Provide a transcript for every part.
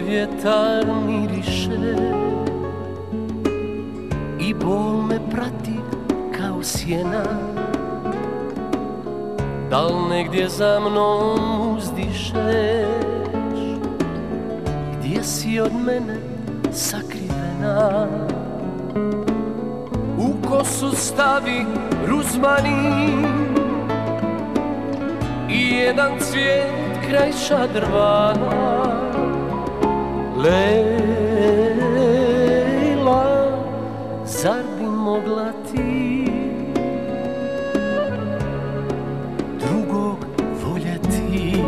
vjetar miriše i bol me prati kao sjena. Dal negdje za mnom uzdišeš, gdje si od mene sakrivena? U kosu stavi ruzmarin i jedan cvijet kraj šadrvana. Lejla, zar bi mogla ti drugog voljeti?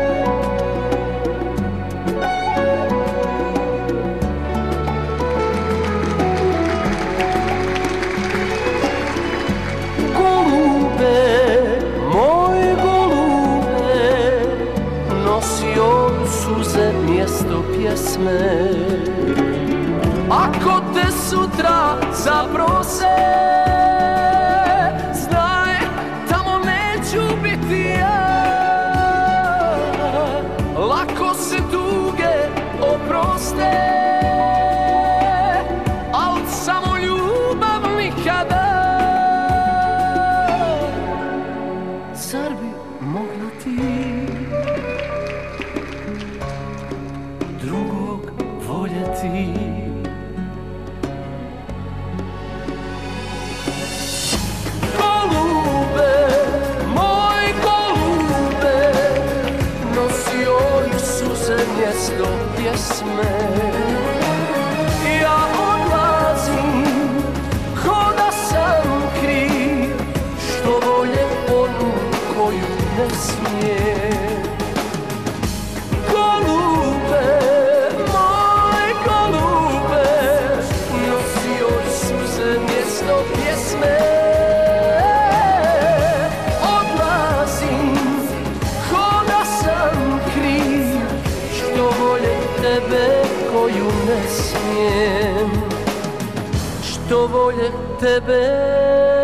Golube, moj golube, nosio suze mjesto pjesme. Ako te sutra zaprose, znaj, tamo neću biti ja. Lako se tuge oproste, al samo ljubav nikada. Zar bi mogla ti drugog voljeti? Golube, moj golube, nosio i suze mjesto pjesme. Ja odlazim ko da sam kriv, što volje onu koju ne smije. Golube, moj golube, nosio i suze mjesto pjesme. Odlazim ko da sam kriv, što volje tebe koju ne smijem, što volje tebe